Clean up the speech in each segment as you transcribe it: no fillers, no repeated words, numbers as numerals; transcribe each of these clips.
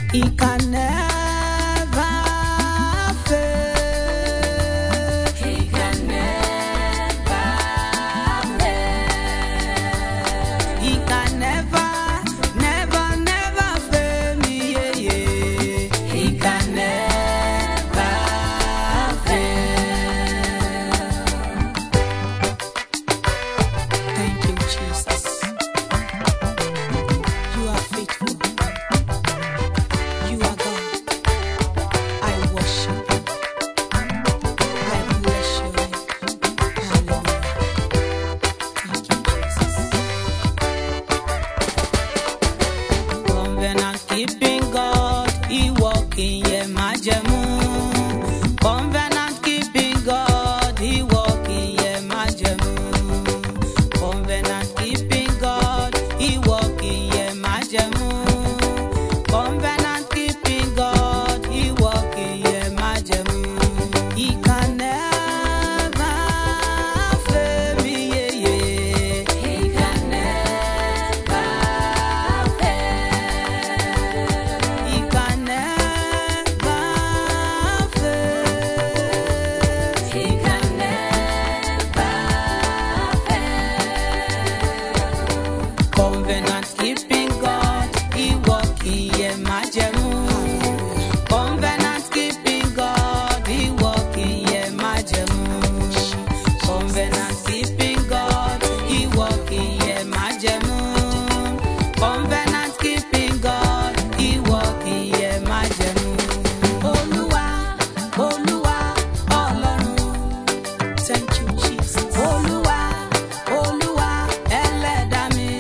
He can never fail. He can never fail. He can never, never, never fail me. Yeah, yeah. He can never fail. Thank you, Jesus. You are faithful. You are God. I worship you. I bless your name. Hallelujah. Thank you, Jesus. Covenant keeping God, He walking ye majemu. Covenant keeping God, He walking ye majemu. Covenant keeping God, He walking ye majemu. Covenant keeping God, He walking ye majemu. He can never fail me, yeah, yeah. He can never fail. He can never fail. He can never fail. Covenant keeping God, He walking ye majemu. Covenant keeping God, He walking ye majemu. Covenant keeping God, He walking ye majemu. Covenant keeping God, He walking ye majemu. Olúwa, Olúwa, Ọlọ́run. Thank you, Jesus. Olúwa, Olúwa, Ẹlẹ́dàá mi.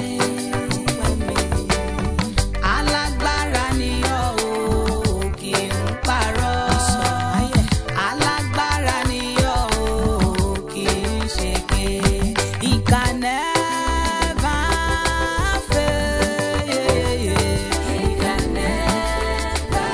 Alágbára ni ọ́ o, kì í parọ́. Alágbára ni ọ́ o, kì í ṣèké. He can never fail. He can never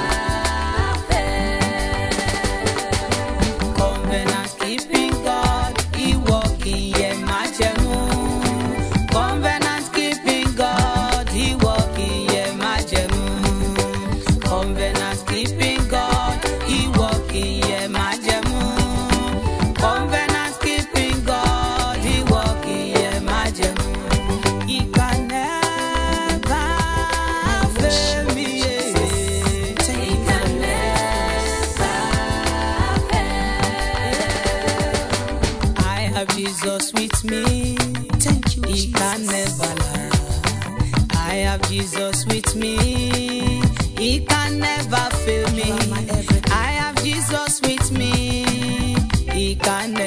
fail. Covenant keeping God, He walking ye majemu. Covenant keeping God, He walking ye majemu. Covenant keeping God, He walking ye majemu. Covenant keeping God, He walking ye majemu. He can never fail me. He can never fail. I have Jesus with me. Thank you, He can never lie. I have Jesus with me. He can never fail me. I have Jesus with me. He can